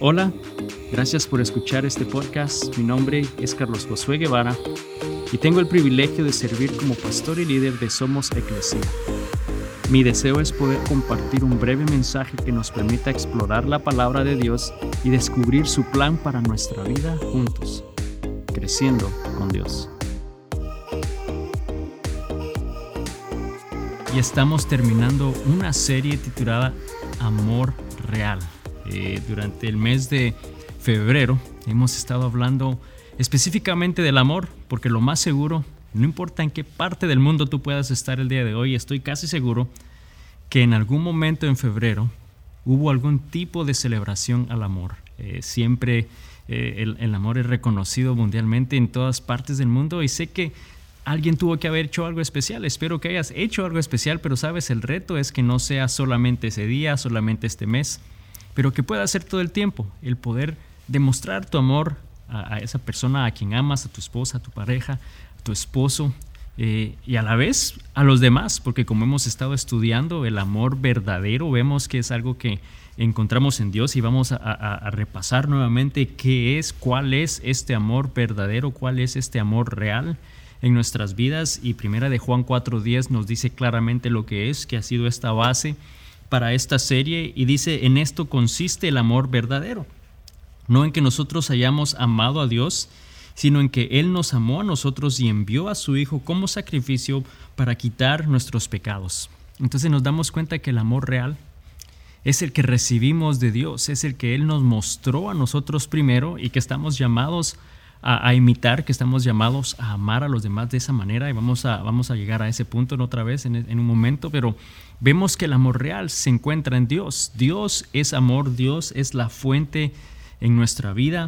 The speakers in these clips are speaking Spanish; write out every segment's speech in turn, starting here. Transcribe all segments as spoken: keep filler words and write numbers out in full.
Hola, gracias por escuchar este podcast. Mi nombre es Carlos Josué Guevara y tengo el privilegio de servir como pastor y líder de Somos Eclesia. Mi deseo es poder compartir un breve mensaje que nos permita explorar la palabra de Dios y descubrir su plan para nuestra vida juntos, creciendo con Dios. Y estamos terminando una serie titulada Amor Real. Eh, durante el mes de febrero hemos estado hablando específicamente del amor, porque lo más seguro, no importa en qué parte del mundo tú puedas estar el día de hoy, estoy casi seguro que en algún momento en febrero hubo algún tipo de celebración al amor. Eh, siempre eh, el, el amor es reconocido mundialmente en todas partes del mundo y sé que alguien tuvo que haber hecho algo especial. Espero que hayas hecho algo especial, pero sabes, el reto es que no sea solamente ese día, solamente este mes, pero que pueda ser todo el tiempo, el poder demostrar tu amor a, a esa persona a quien amas, a tu esposa, a tu pareja, a tu esposo, eh, y a la vez a los demás, porque como hemos estado estudiando el amor verdadero, vemos que es algo que encontramos en Dios y vamos a, a, a repasar nuevamente qué es, cuál es este amor verdadero, cuál es este amor real en nuestras vidas. Y primera de Juan cuatro diez nos dice claramente lo que es, que ha sido esta base para esta serie, y dice: en esto consiste el amor verdadero, no en que nosotros hayamos amado a Dios, sino en que Él nos amó a nosotros y envió a su Hijo como sacrificio para quitar nuestros pecados. Entonces nos damos cuenta que el amor real es el que recibimos de Dios, es el que Él nos mostró a nosotros primero y que estamos llamados a, a imitar, que estamos llamados a amar a los demás de esa manera, y vamos a, vamos a llegar a ese punto en otra vez en, en un momento, pero vemos que el amor real se encuentra en Dios. Dios es amor, Dios es la fuente en nuestra vida,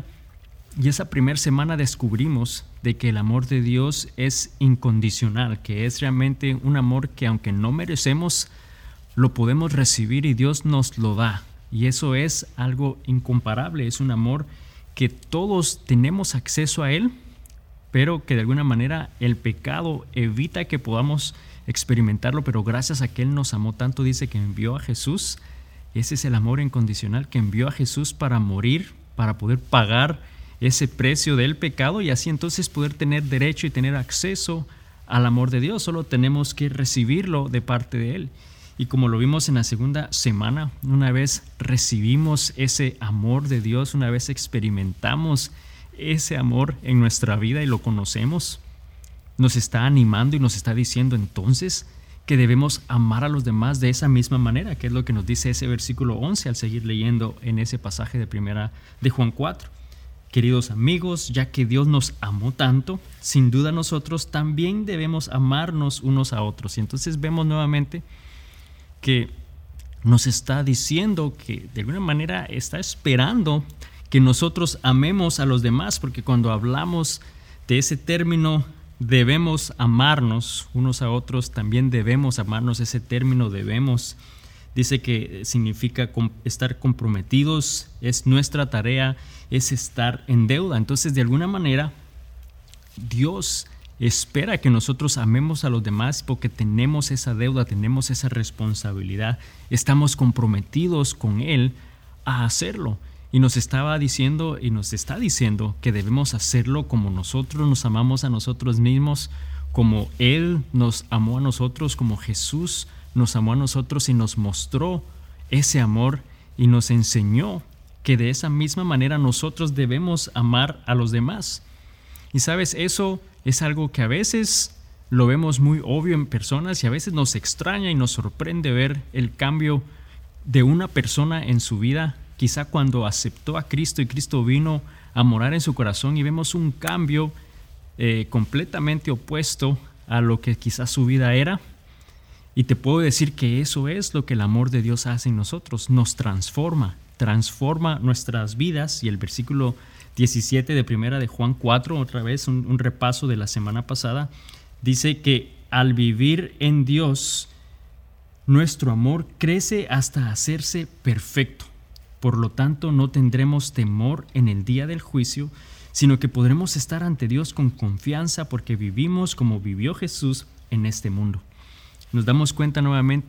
y esa primera semana descubrimos de que el amor de Dios es incondicional, que es realmente un amor que aunque no merecemos, lo podemos recibir y Dios nos lo da, y eso es algo incomparable. Es un amor que todos tenemos acceso a Él, pero que de alguna manera el pecado evita que podamos experimentarlo, pero gracias a que Él nos amó tanto, dice que envió a Jesús. Ese es el amor incondicional, que envió a Jesús para morir, para poder pagar ese precio del pecado y así entonces poder tener derecho y tener acceso al amor de Dios. Solo tenemos que recibirlo de parte de Él. Y como lo vimos en la segunda semana, una vez recibimos ese amor de Dios, una vez experimentamos ese amor en nuestra vida y lo conocemos, nos está animando y nos está diciendo entonces que debemos amar a los demás de esa misma manera, que es lo que nos dice ese versículo once al seguir leyendo en ese pasaje de primera de Juan cuatro. Queridos amigos, ya que Dios nos amó tanto, sin duda nosotros también debemos amarnos unos a otros. Y entonces vemos nuevamente que nos está diciendo que de alguna manera está esperando que nosotros amemos a los demás, porque cuando hablamos de ese término debemos amarnos unos a otros, también debemos amarnos. Ese término debemos dice que significa estar comprometidos, es nuestra tarea, es estar en deuda. Entonces, de alguna manera, Dios espera que nosotros amemos a los demás porque tenemos esa deuda, tenemos esa responsabilidad, estamos comprometidos con Él a hacerlo. Y nos estaba diciendo y nos está diciendo que debemos hacerlo como nosotros nos amamos a nosotros mismos, como Él nos amó a nosotros, como Jesús nos amó a nosotros y nos mostró ese amor y nos enseñó que de esa misma manera nosotros debemos amar a los demás. Y sabes, eso es algo que a veces lo vemos muy obvio en personas y a veces nos extraña y nos sorprende ver el cambio de una persona en su vida, quizá cuando aceptó a Cristo y Cristo vino a morar en su corazón, y vemos un cambio eh, completamente opuesto a lo que quizás su vida era. Y te puedo decir que eso es lo que el amor de Dios hace en nosotros, nos transforma, transforma nuestras vidas. Y el versículo diecisiete de primera de Juan cuatro, otra vez un, un repaso de la semana pasada, dice que al vivir en Dios, nuestro amor crece hasta hacerse perfecto. Por lo tanto, no tendremos temor en el día del juicio, sino que podremos estar ante Dios con confianza porque vivimos como vivió Jesús en este mundo. Nos damos cuenta nuevamente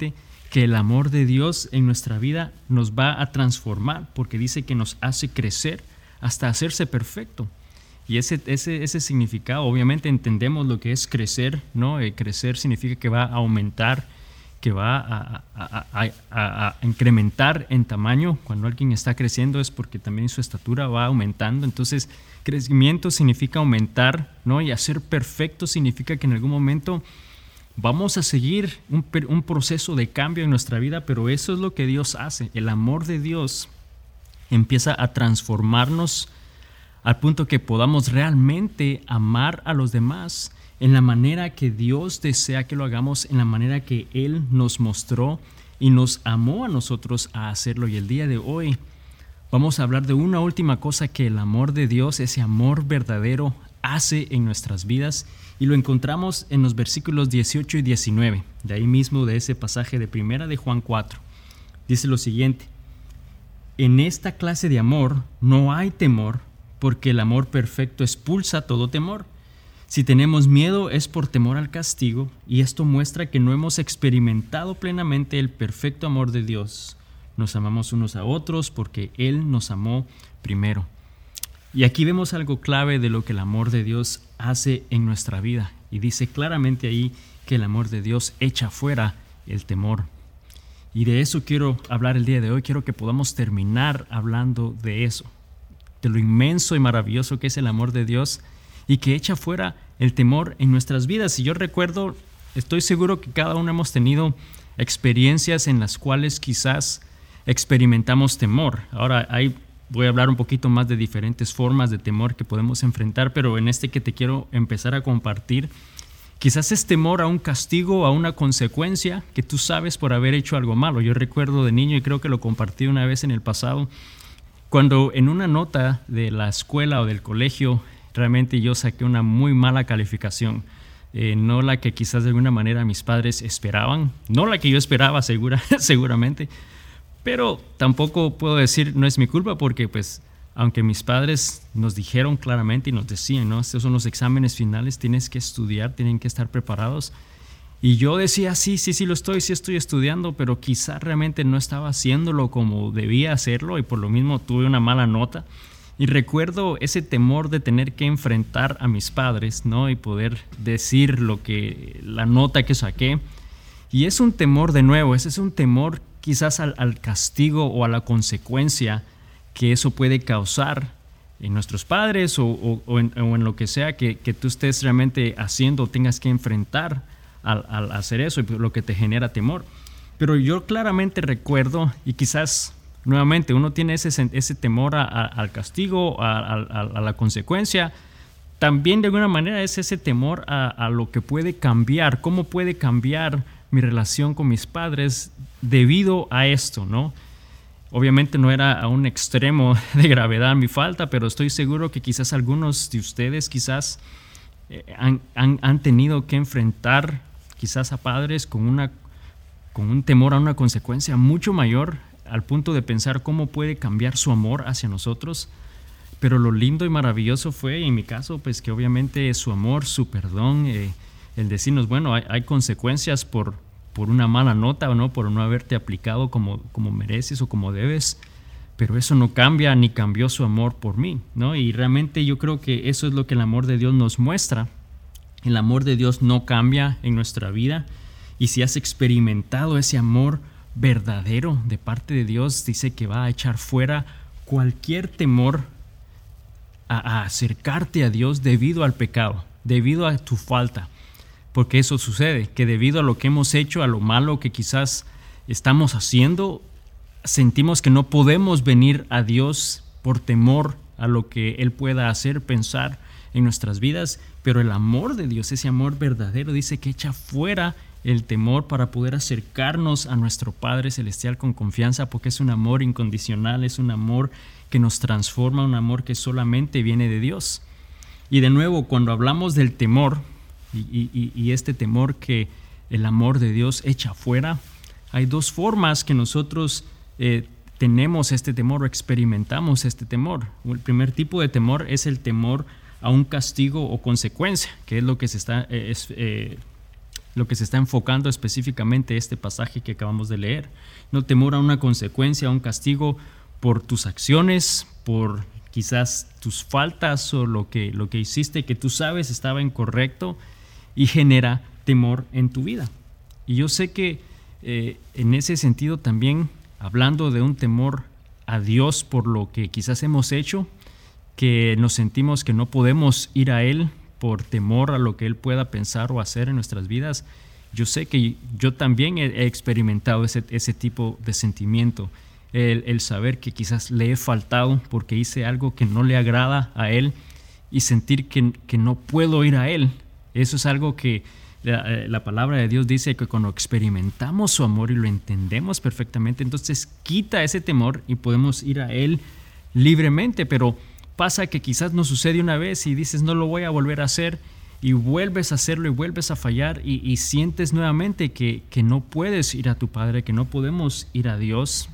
que el amor de Dios en nuestra vida nos va a transformar, porque dice que nos hace crecer hasta hacerse perfecto. Y ese, ese, ese significado, obviamente entendemos lo que es crecer, ¿no? Eh, crecer significa que va a aumentar, que va a, a, a, a, a incrementar en tamaño. Cuando alguien está creciendo es porque también su estatura va aumentando. Entonces, crecimiento significa aumentar, ¿no? Y hacer perfecto significa que en algún momento vamos a seguir un, un proceso de cambio en nuestra vida, pero eso es lo que Dios hace. El amor de Dios empieza a transformarnos al punto que podamos realmente amar a los demás en la manera que Dios desea que lo hagamos, en la manera que Él nos mostró y nos amó a nosotros a hacerlo. Y el día de hoy vamos a hablar de una última cosa que el amor de Dios, ese amor verdadero, hace en nuestras vidas, y lo encontramos en los versículos dieciocho y diecinueve, de ahí mismo de ese pasaje de primera de Juan cuatro. Dice lo siguiente: en esta clase de amor no hay temor, porque el amor perfecto expulsa todo temor. Si tenemos miedo es por temor al castigo, y esto muestra que no hemos experimentado plenamente el perfecto amor de Dios. Nos amamos unos a otros porque Él nos amó primero. Y aquí vemos algo clave de lo que el amor de Dios hace en nuestra vida. Y dice claramente ahí que el amor de Dios echa fuera el temor. Y de eso quiero hablar el día de hoy. Quiero que podamos terminar hablando de eso, de lo inmenso y maravilloso que es el amor de Dios y que echa fuera el temor en nuestras vidas. Y yo recuerdo, estoy seguro que cada uno hemos tenido experiencias en las cuales quizás experimentamos temor. Ahora hay Voy a hablar un poquito más de diferentes formas de temor que podemos enfrentar, pero en este que te quiero empezar a compartir, quizás es temor a un castigo, a una consecuencia que tú sabes por haber hecho algo malo. Yo recuerdo de niño, y creo que lo compartí una vez en el pasado, cuando en una nota de la escuela o del colegio, realmente yo saqué una muy mala calificación. Eh, no la que quizás de alguna manera mis padres esperaban, no la que yo esperaba segura, seguramente. Pero tampoco puedo decir no es mi culpa, porque pues aunque mis padres nos dijeron claramente y nos decían, ¿no? Estos son los exámenes finales, tienes que estudiar, tienen que estar preparados. Y yo decía, sí, sí, sí lo estoy, sí estoy estudiando, pero quizá realmente no estaba haciéndolo como debía hacerlo y por lo mismo tuve una mala nota. Y recuerdo ese temor de tener que enfrentar a mis padres, ¿no? Y poder decir lo que, la nota que saqué. Y es un temor de nuevo, ese es un temor quizás al, al castigo o a la consecuencia que eso puede causar en nuestros padres o, o, o, en, o en lo que sea que, que tú estés realmente haciendo o tengas que enfrentar al, al hacer eso, y lo que te genera temor. Pero yo claramente recuerdo, y quizás nuevamente uno tiene ese, ese temor a, a, al castigo, a, a, a la consecuencia. También de alguna manera es ese temor a, a lo que puede cambiar, cómo puede cambiar mi relación con mis padres debido a esto, ¿no? Obviamente no era a un extremo de gravedad mi falta, pero estoy seguro que quizás algunos de ustedes quizás eh, han, han, han tenido que enfrentar quizás a padres con, una, con un temor a una consecuencia mucho mayor, al punto de pensar cómo puede cambiar su amor hacia nosotros. Pero lo lindo y maravilloso fue, en mi caso, pues que obviamente su amor, su perdón, eh, el decirnos, bueno, hay, hay consecuencias por, por una mala nota o no, por no haberte aplicado como, como mereces o como debes, pero eso no cambia ni cambió su amor por mí, ¿no? Y realmente yo creo que eso es lo que el amor de Dios nos muestra. El amor de Dios no cambia en nuestra vida, y si has experimentado ese amor verdadero de parte de Dios, dice que va a echar fuera cualquier temor a, a acercarte a Dios debido al pecado, debido a tu falta. Porque eso sucede, que debido a lo que hemos hecho, a lo malo que quizás estamos haciendo, sentimos que no podemos venir a Dios por temor a lo que Él pueda hacer, pensar en nuestras vidas. Pero el amor de Dios, ese amor verdadero, dice que echa fuera el temor para poder acercarnos a nuestro Padre Celestial con confianza, porque es un amor incondicional, es un amor que nos transforma, un amor que solamente viene de Dios. Y de nuevo, cuando hablamos del temor, Y, y, y este temor que el amor de Dios echa fuera, hay dos formas que nosotros eh, tenemos este temor o experimentamos este temor. El primer tipo de temor es el temor a un castigo o consecuencia, que es lo que se está eh, es, eh, lo que se está enfocando específicamente este pasaje que acabamos de leer. No temor a una consecuencia, a un castigo por tus acciones, por quizás tus faltas o lo que, lo que hiciste que tú sabes estaba incorrecto y genera temor en tu vida. Y yo sé que eh, en ese sentido también, hablando de un temor a Dios por lo que quizás hemos hecho, que nos sentimos que no podemos ir a Él por temor a lo que Él pueda pensar o hacer en nuestras vidas, yo sé que yo también he experimentado ese, ese tipo de sentimiento, el, el saber que quizás le he faltado porque hice algo que no le agrada a Él y sentir que, que no puedo ir a Él. Eso es algo que la, la palabra de Dios dice que cuando experimentamos su amor y lo entendemos perfectamente, entonces quita ese temor y podemos ir a Él libremente. Pero pasa que quizás nos sucede una vez y dices no lo voy a volver a hacer y vuelves a hacerlo y vuelves a fallar y, y sientes nuevamente que, que no puedes ir a tu Padre, que no podemos ir a Dios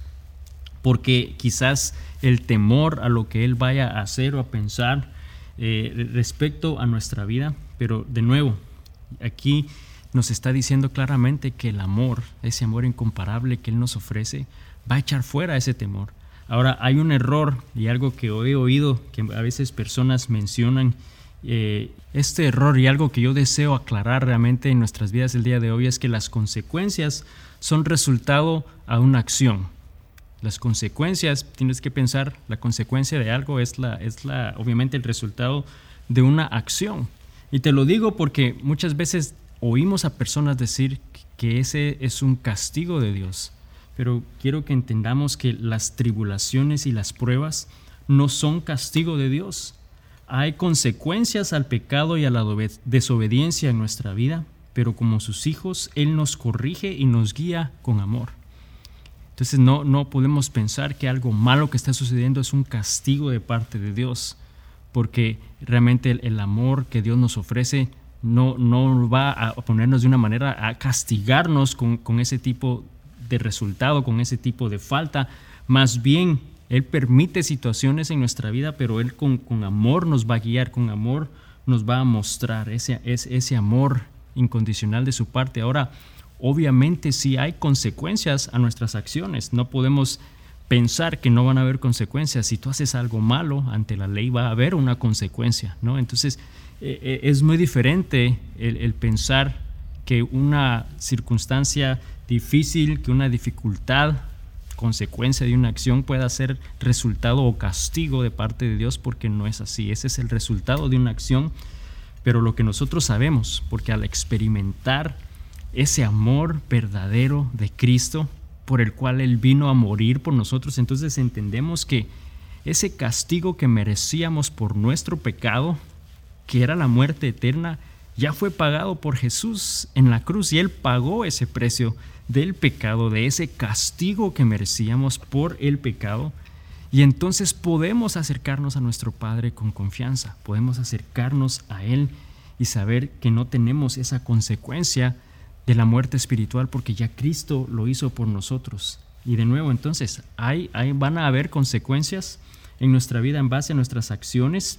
porque quizás el temor a lo que Él vaya a hacer o a pensar eh, respecto a nuestra vida. Pero de nuevo, aquí nos está diciendo claramente que el amor, ese amor incomparable que Él nos ofrece, va a echar fuera ese temor. Ahora, hay un error y algo que he oído que a veces personas mencionan. Eh, este error y algo que yo deseo aclarar realmente en nuestras vidas el día de hoy es que las consecuencias son resultado a una acción. Las consecuencias, tienes que pensar, la consecuencia de algo es, la, es la, obviamente el resultado de una acción. Y te lo digo porque muchas veces oímos a personas decir que ese es un castigo de Dios. Pero quiero que entendamos que las tribulaciones y las pruebas no son castigo de Dios. Hay consecuencias al pecado y a la desobediencia en nuestra vida, pero como sus hijos, Él nos corrige y nos guía con amor. Entonces no, no podemos pensar que algo malo que está sucediendo es un castigo de parte de Dios, porque realmente el, el amor que Dios nos ofrece no, no va a ponernos de una manera a castigarnos con, con ese tipo de resultado, con ese tipo de falta. Más bien, Él permite situaciones en nuestra vida, pero Él con, con amor nos va a guiar, con amor nos va a mostrar ese, ese, ese amor incondicional de su parte. Ahora, obviamente sí hay consecuencias a nuestras acciones. No podemos pensar que no van a haber consecuencias. Si tú haces algo malo, ante la ley va a haber una consecuencia, ¿no? Entonces, eh, es muy diferente el, el pensar que una circunstancia difícil, que una dificultad, consecuencia de una acción pueda ser resultado o castigo de parte de Dios, porque no es así. Ese es el resultado de una acción, pero lo que nosotros sabemos, porque al experimentar ese amor verdadero de Cristo, por el cual Él vino a morir por nosotros, entonces entendemos que ese castigo que merecíamos por nuestro pecado, que era la muerte eterna, ya fue pagado por Jesús en la cruz, y Él pagó ese precio del pecado, de ese castigo que merecíamos por el pecado. Y entonces podemos acercarnos a nuestro Padre con confianza, podemos acercarnos a Él y saber que no tenemos esa consecuencia de la muerte espiritual, porque ya Cristo lo hizo por nosotros. Y de nuevo, entonces, hay, hay, van a haber consecuencias en nuestra vida en base a nuestras acciones,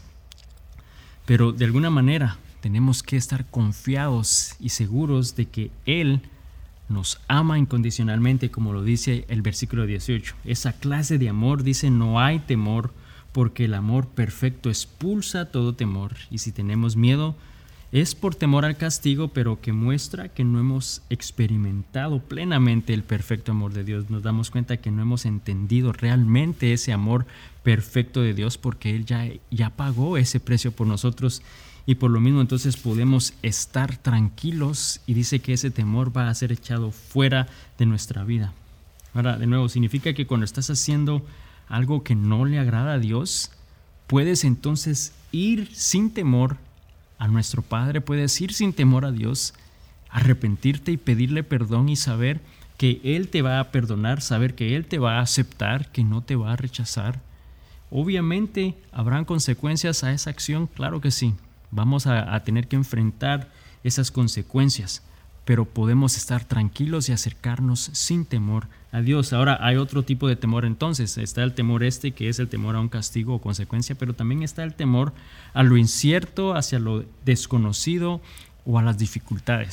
pero de alguna manera tenemos que estar confiados y seguros de que Él nos ama incondicionalmente, como lo dice el versículo dieciocho. Esa clase de amor dice: no hay temor, porque el amor perfecto expulsa todo temor. Y si tenemos miedo, es por temor al castigo, pero que muestra que no hemos experimentado plenamente el perfecto amor de Dios. Nos damos cuenta que no hemos entendido realmente ese amor perfecto de Dios, porque Él ya, ya pagó ese precio por nosotros, y por lo mismo entonces podemos estar tranquilos, y dice que ese temor va a ser echado fuera de nuestra vida. Ahora, de nuevo, significa que cuando estás haciendo algo que no le agrada a Dios, puedes entonces ir sin temor a nuestro Padre, puedes ir sin temor a Dios, arrepentirte y pedirle perdón y saber que Él te va a perdonar, saber que Él te va a aceptar, que no te va a rechazar. Obviamente habrán consecuencias a esa acción, claro que sí, vamos a, a tener que enfrentar esas consecuencias, pero podemos estar tranquilos y acercarnos sin temor a Dios. Ahora, hay otro tipo de temor entonces. Está el temor este, que es el temor a un castigo o consecuencia, pero también está el temor a lo incierto, hacia lo desconocido o a las dificultades.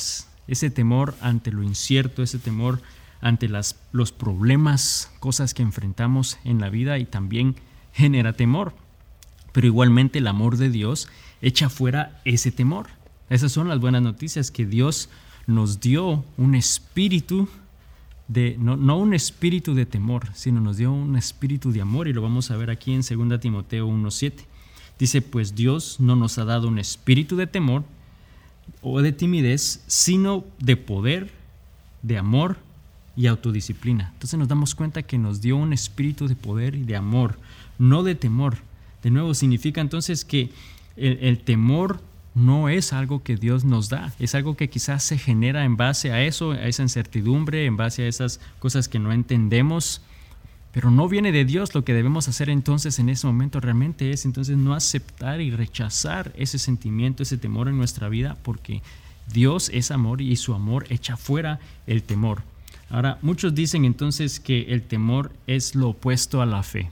ese temor ante lo incierto, ese temor ante las, los problemas, cosas que enfrentamos en la vida, y también genera temor. Pero igualmente el amor de Dios echa fuera ese temor. Esas son las buenas noticias, que Dios nos dio un espíritu de, no, no un espíritu de temor, sino nos dio un espíritu de amor, y lo vamos a ver aquí en segunda Timoteo uno siete. Dice, pues Dios no nos ha dado un espíritu de temor o de timidez, sino de poder, de amor y autodisciplina. Entonces nos damos cuenta que nos dio un espíritu de poder y de amor, no de temor. De nuevo, significa entonces que el, el temor no es algo que Dios nos da, es algo que quizás se genera en base a eso, a esa incertidumbre, en base a esas cosas que no entendemos, pero no viene de Dios. Lo que debemos hacer entonces en ese momento realmente es entonces no aceptar y rechazar ese sentimiento, ese temor en nuestra vida, porque Dios es amor y su amor echa fuera el temor. Ahora, muchos dicen entonces que el temor es lo opuesto a la fe.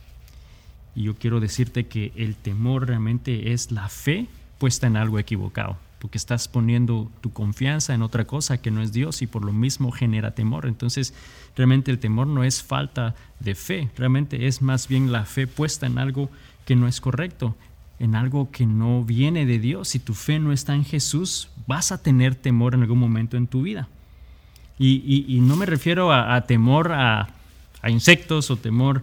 Y yo quiero decirte que el temor realmente es la fe puesta en algo equivocado, porque estás poniendo tu confianza en otra cosa que no es Dios, y por lo mismo genera temor. Entonces, realmente el temor no es falta de fe, realmente es más bien la fe puesta en algo que no es correcto, en algo que no viene de Dios. Si tu fe no está en Jesús, vas a tener temor en algún momento en tu vida. Y, y, y no me refiero a, a temor a, a insectos o temor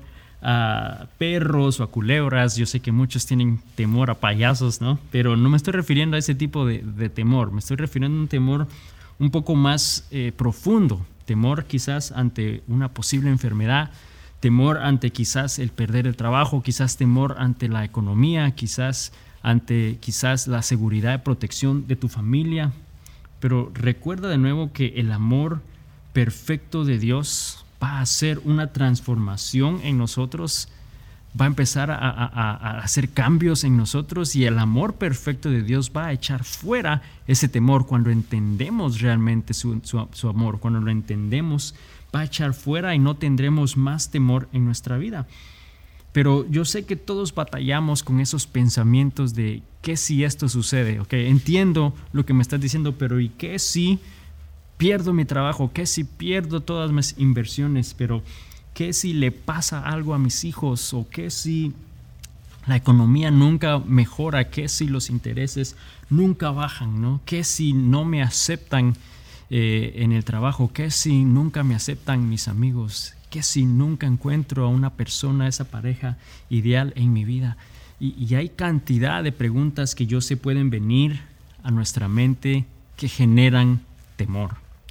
a perros o a culebras. Yo sé que muchos tienen temor a payasos, ¿no? Pero no me estoy refiriendo a ese tipo de, de temor. Me estoy refiriendo a un temor un poco más eh, profundo. Temor quizás ante una posible enfermedad, temor ante quizás el perder el trabajo, quizás temor ante la economía, quizás ante quizás la seguridad y protección de tu familia. Pero recuerda de nuevo que el amor perfecto de Dios va a hacer una transformación en nosotros, va a empezar a, a, a hacer cambios en nosotros, y el amor perfecto de Dios va a echar fuera ese temor cuando entendemos realmente su, su, su amor. Cuando lo entendemos, va a echar fuera y no tendremos más temor en nuestra vida. Pero yo sé que todos batallamos con esos pensamientos de ¿qué si esto sucede? Okay, entiendo lo que me estás diciendo, pero ¿y qué si pierdo mi trabajo? ¿Qué si pierdo todas mis inversiones? Pero ¿qué si le pasa algo a mis hijos? ¿O qué si la economía nunca mejora? ¿Qué si los intereses nunca bajan, ¿no? ¿Qué si no me aceptan eh, en el trabajo? ¿Qué si nunca me aceptan mis amigos? ¿Qué si nunca encuentro a una persona, esa pareja ideal en mi vida? Y, y hay cantidad de preguntas que yo sé pueden venir a nuestra mente que generan temor.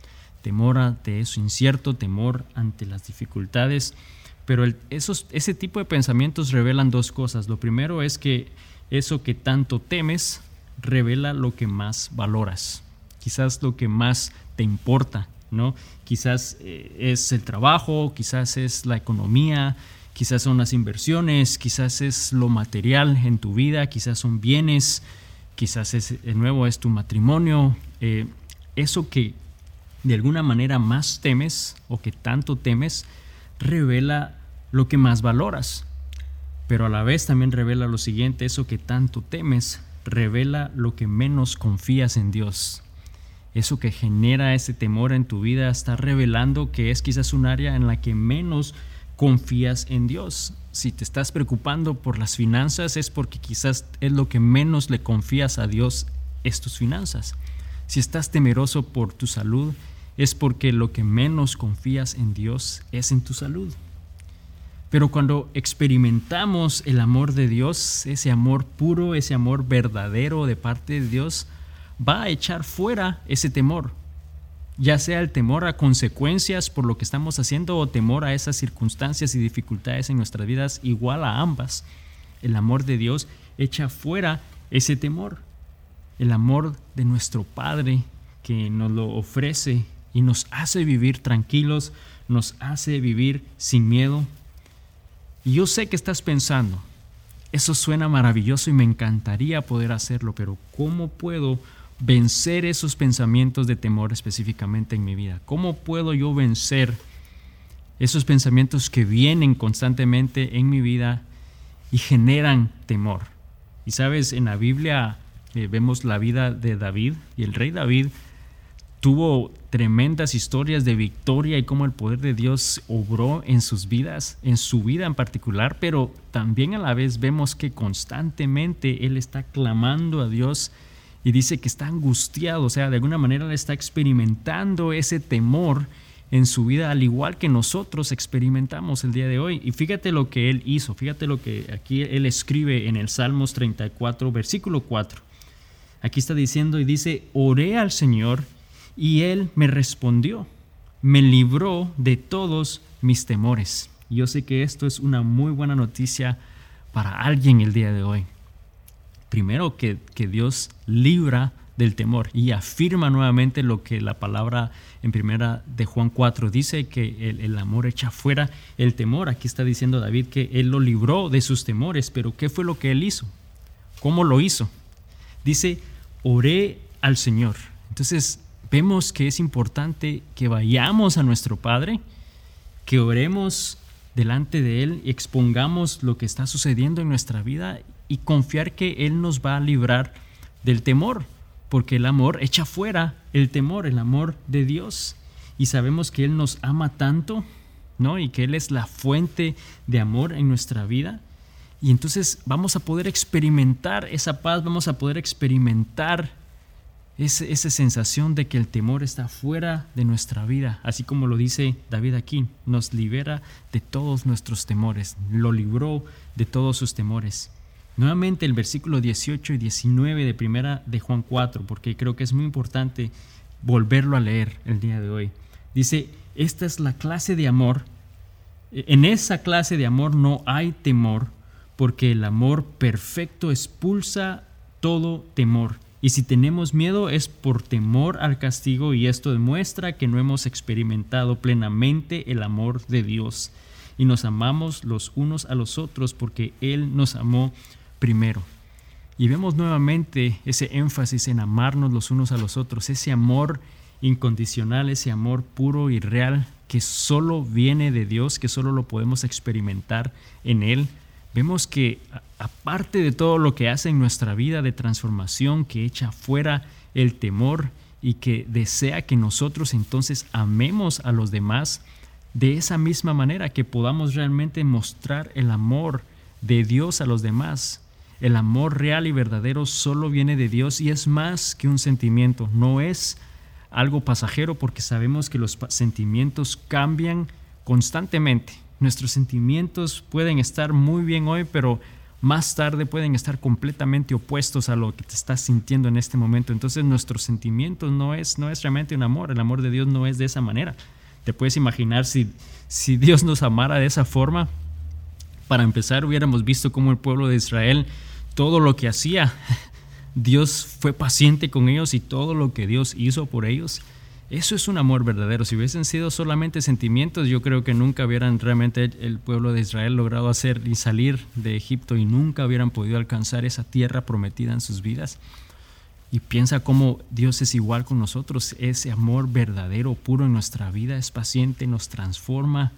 Temor ante eso incierto, temor ante las dificultades. Pero el, esos, ese tipo de pensamientos revelan dos cosas. Lo primero es que eso que tanto temes revela lo que más valoras. Quizás lo que más te importa, ¿no? Quizás eh, es el trabajo, quizás es la economía, quizás son las inversiones, quizás es lo material en tu vida, quizás son bienes, quizás es, de nuevo es tu matrimonio. Eh, eso que de alguna manera más temes o que tanto temes revela lo que más valoras, pero a la vez también revela lo siguiente: eso que tanto temes revela lo que menos confías en Dios. Eso que genera ese temor en tu vida está revelando que es quizás un área en la que menos confías en Dios. Si te estás preocupando por las finanzas, es porque quizás es lo que menos le confías a Dios, es tus finanzas. Si estás temeroso por tu salud, es porque lo que menos confías en Dios es en tu salud. Pero cuando experimentamos el amor de Dios, ese amor puro, ese amor verdadero de parte de Dios, va a echar fuera ese temor, ya sea el temor a consecuencias por lo que estamos haciendo o temor a esas circunstancias y dificultades en nuestras vidas, igual a ambas. El amor de Dios echa fuera ese temor. El amor de nuestro Padre que nos lo ofrece y nos hace vivir tranquilos, nos hace vivir sin miedo. Y yo sé que estás pensando, eso suena maravilloso y me encantaría poder hacerlo, pero ¿cómo puedo vencer esos pensamientos de temor específicamente en mi vida? ¿Cómo puedo yo vencer esos pensamientos que vienen constantemente en mi vida y generan temor? Y sabes, en la Biblia eh, vemos la vida de David, y el rey David tuvo tremendas historias de victoria y cómo el poder de Dios obró en sus vidas, en su vida en particular, pero también a la vez vemos que constantemente él está clamando a Dios y dice que está angustiado, o sea, de alguna manera él está experimentando ese temor en su vida, al igual que nosotros experimentamos el día de hoy. Y fíjate lo que él hizo, fíjate lo que aquí él escribe en el Salmos treinta y cuatro, versículo cuatro. Aquí está diciendo y dice: oré al Señor y Él me respondió, me libró de todos mis temores. Y yo sé que esto es una muy buena noticia para alguien el día de hoy. Primero, que, que Dios libra del temor y afirma nuevamente lo que la palabra en primera de Juan cuatro dice, que el, el amor echa fuera el temor. Aquí está diciendo David que Él lo libró de sus temores, pero ¿qué fue lo que Él hizo? ¿Cómo lo hizo? Dice: oré al Señor. Entonces vemos que es importante que vayamos a nuestro Padre, que oremos delante de Él y expongamos lo que está sucediendo en nuestra vida y confiar que Él nos va a librar del temor, porque el amor echa fuera el temor, el amor de Dios. Y sabemos que Él nos ama tanto, ¿no? Y que Él es la fuente de amor en nuestra vida. Y entonces vamos a poder experimentar esa paz, vamos a poder experimentar ese, esa sensación de que el temor está fuera de nuestra vida. Así como lo dice David aquí, nos libera de todos nuestros temores, lo libró de todos sus temores. Nuevamente el versículo dieciocho y diecinueve de primera de Juan cuatro, porque creo que es muy importante volverlo a leer el día de hoy. Dice: esta es la clase de amor, en esa clase de amor no hay temor, porque el amor perfecto expulsa todo temor. Y si tenemos miedo es por temor al castigo, y esto demuestra que no hemos experimentado plenamente el amor de Dios. Y nos amamos los unos a los otros porque Él nos amó primero. Y vemos nuevamente ese énfasis en amarnos los unos a los otros, ese amor incondicional, ese amor puro y real que solo viene de Dios, que solo lo podemos experimentar en Él. Vemos que aparte de todo lo que hace en nuestra vida de transformación, que echa fuera el temor y que desea que nosotros entonces amemos a los demás de esa misma manera, que podamos realmente mostrar el amor de Dios a los demás. El amor real y verdadero solo viene de Dios y es más que un sentimiento, no es algo pasajero, porque sabemos que los sentimientos cambian constantemente. Nuestros sentimientos pueden estar muy bien hoy, pero más tarde pueden estar completamente opuestos a lo que te estás sintiendo en este momento. Entonces nuestros sentimientos no es, no es realmente un amor. El amor de Dios no es de esa manera. Te puedes imaginar si, si Dios nos amara de esa forma. Para empezar, hubiéramos visto cómo el pueblo de Israel, todo lo que hacía, Dios fue paciente con ellos, y todo lo que Dios hizo por ellos, eso es un amor verdadero. Si hubiesen sido solamente sentimientos, yo creo que nunca hubieran realmente el pueblo de Israel logrado hacer y salir de Egipto, y nunca hubieran podido alcanzar esa tierra prometida en sus vidas. Y piensa cómo Dios es igual con nosotros. Ese amor verdadero, puro en nuestra vida, es paciente, nos transforma,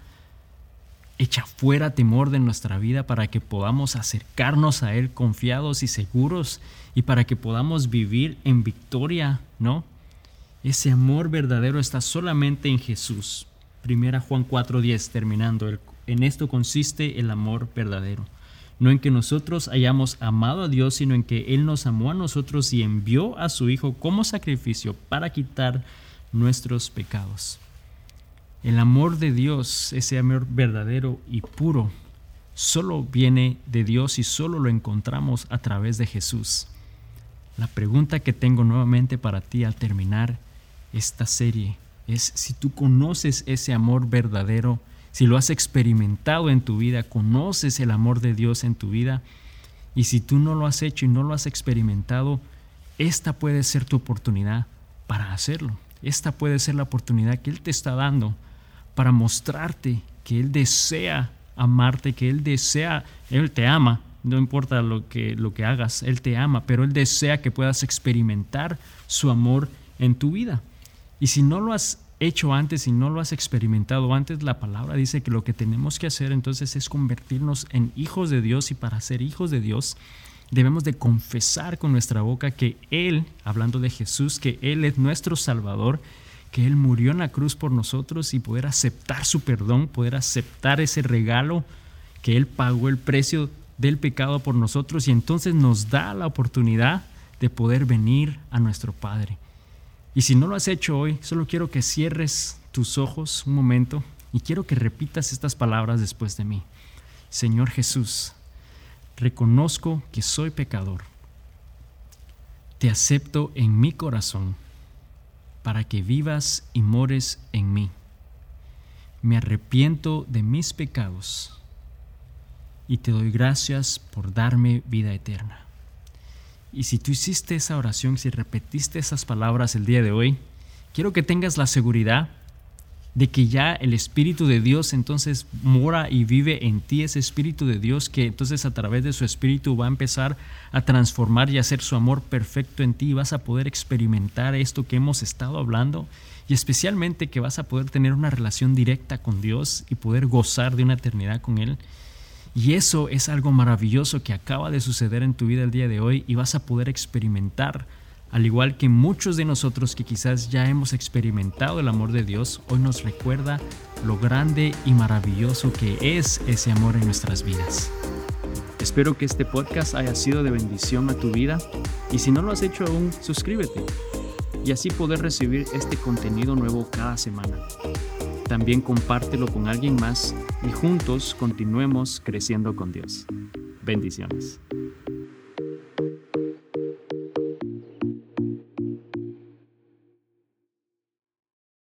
echa fuera temor de nuestra vida para que podamos acercarnos a Él confiados y seguros, y para que podamos vivir en victoria, ¿no? Ese amor verdadero está solamente en Jesús. Primera Juan cuatro diez, terminando. En esto consiste el amor verdadero. No en que nosotros hayamos amado a Dios, sino en que Él nos amó a nosotros y envió a su Hijo como sacrificio para quitar nuestros pecados. El amor de Dios, ese amor verdadero y puro, solo viene de Dios y solo lo encontramos a través de Jesús. La pregunta que tengo nuevamente para ti al terminar esta serie es si tú conoces ese amor verdadero, si lo has experimentado en tu vida, conoces el amor de Dios en tu vida. Y si tú no lo has hecho y no lo has experimentado, esta puede ser tu oportunidad para hacerlo. Esta puede ser la oportunidad que Él te está dando para mostrarte que Él desea amarte, que Él desea, Él te ama. No importa lo que, lo que hagas, Él te ama, pero Él desea que puedas experimentar su amor en tu vida. Y si no lo has hecho antes, si no lo has experimentado antes, la palabra dice que lo que tenemos que hacer entonces es convertirnos en hijos de Dios, y para ser hijos de Dios debemos de confesar con nuestra boca que Él, hablando de Jesús, que Él es nuestro Salvador, que Él murió en la cruz por nosotros y poder aceptar su perdón, poder aceptar ese regalo que Él pagó el precio del pecado por nosotros y entonces nos da la oportunidad de poder venir a nuestro Padre. Y si no lo has hecho hoy, solo quiero que cierres tus ojos un momento y quiero que repitas estas palabras después de mí. Señor Jesús, reconozco que soy pecador. Te acepto en mi corazón para que vivas y mores en mí. Me arrepiento de mis pecados y te doy gracias por darme vida eterna. Y si tú hiciste esa oración, si repetiste esas palabras el día de hoy, quiero que tengas la seguridad de que ya el Espíritu de Dios entonces mora y vive en ti, ese Espíritu de Dios que entonces a través de su Espíritu va a empezar a transformar y hacer su amor perfecto en ti, y vas a poder experimentar esto que hemos estado hablando, y especialmente que vas a poder tener una relación directa con Dios y poder gozar de una eternidad con Él. Y eso es algo maravilloso que acaba de suceder en tu vida el día de hoy, y vas a poder experimentar, al igual que muchos de nosotros que quizás ya hemos experimentado el amor de Dios, hoy nos recuerda lo grande y maravilloso que es ese amor en nuestras vidas. Espero que este podcast haya sido de bendición a tu vida, y si no lo has hecho aún, suscríbete y así poder recibir este contenido nuevo cada semana. También compártelo con alguien más y juntos continuemos creciendo con Dios. Bendiciones.